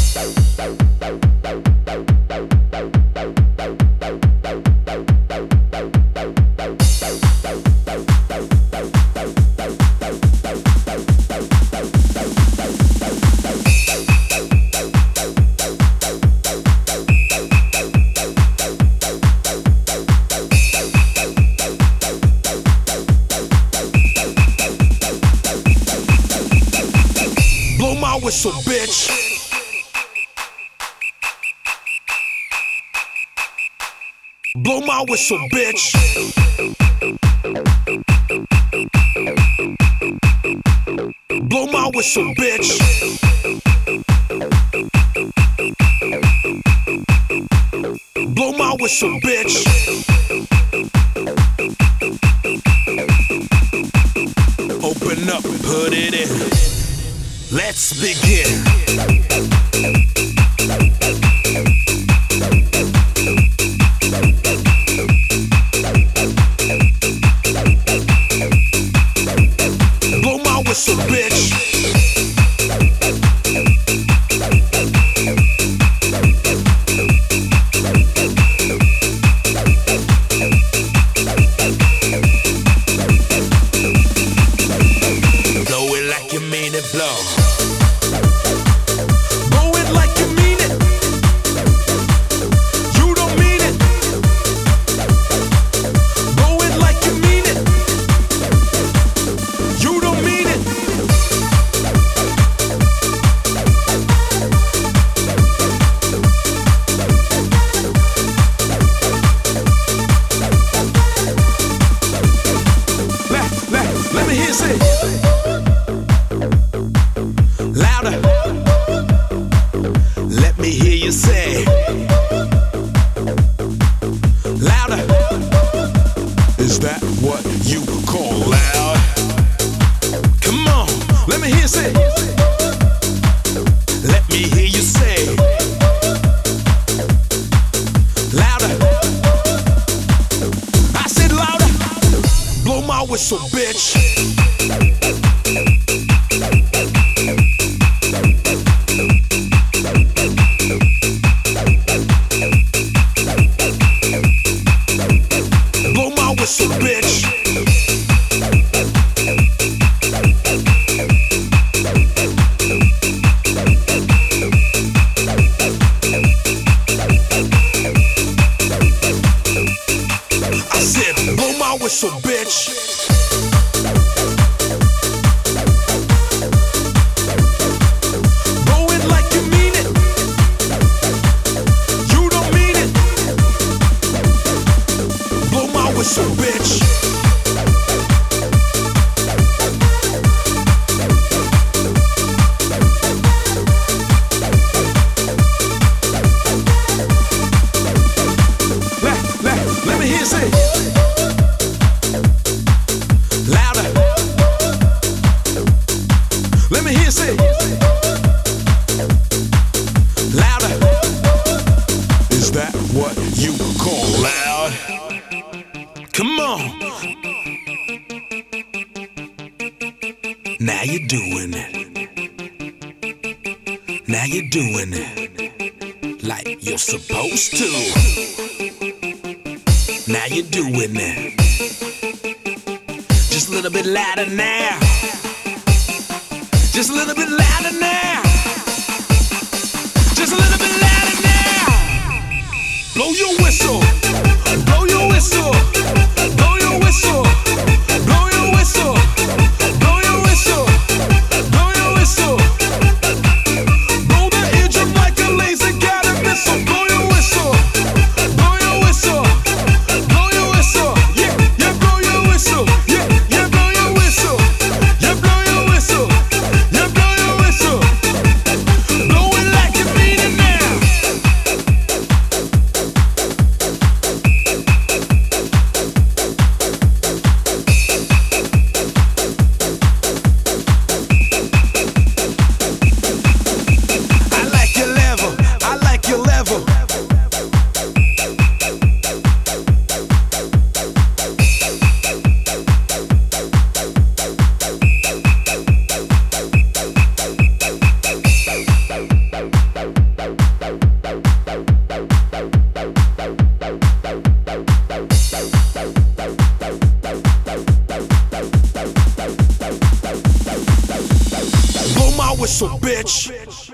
Whistle, bitch. Blow my whistle, bitch. Blow my whistle, bitch. Blow my whistle, bitch. Open up, put it in. Let's begin. Blow my whistle, bitch. Blow it like you mean it, blow. Let me hear you say louder. Let me hear you say louder. Is that what you call loud? Come on, let me hear you say. Let me hear you say louder. I said louder. Blow my whistle, bitch. Blow my whistle, bitch. I said, blow my whistle, bitch. Blow it like you mean it. You don't mean it. Blow my whistle, bitch. Let me hear you say louder. Let me hear you say louder. Is that what you call loud? Come on. Now you're doing it. Now you're doing it like you're supposed to. Now you're doing it. Just a little bit louder now. Just a little bit louder now. Just a little bit louder now. Blow your whistle. Blow your whistle. Blow your whistle. Blow your whistle. Blow your whistle. Blow your whistle. Blow the eardrum like a laser guided missile. Blow your whistle. Blow your whistle. Blow your whistle. Yeah, yeah, blow your whistle. Yeah, yeah, blow your whistle. Yeah, blow your whistle. Yeah, blow your whistle. Blow it like you mean it now. Blow my whistle, bitch.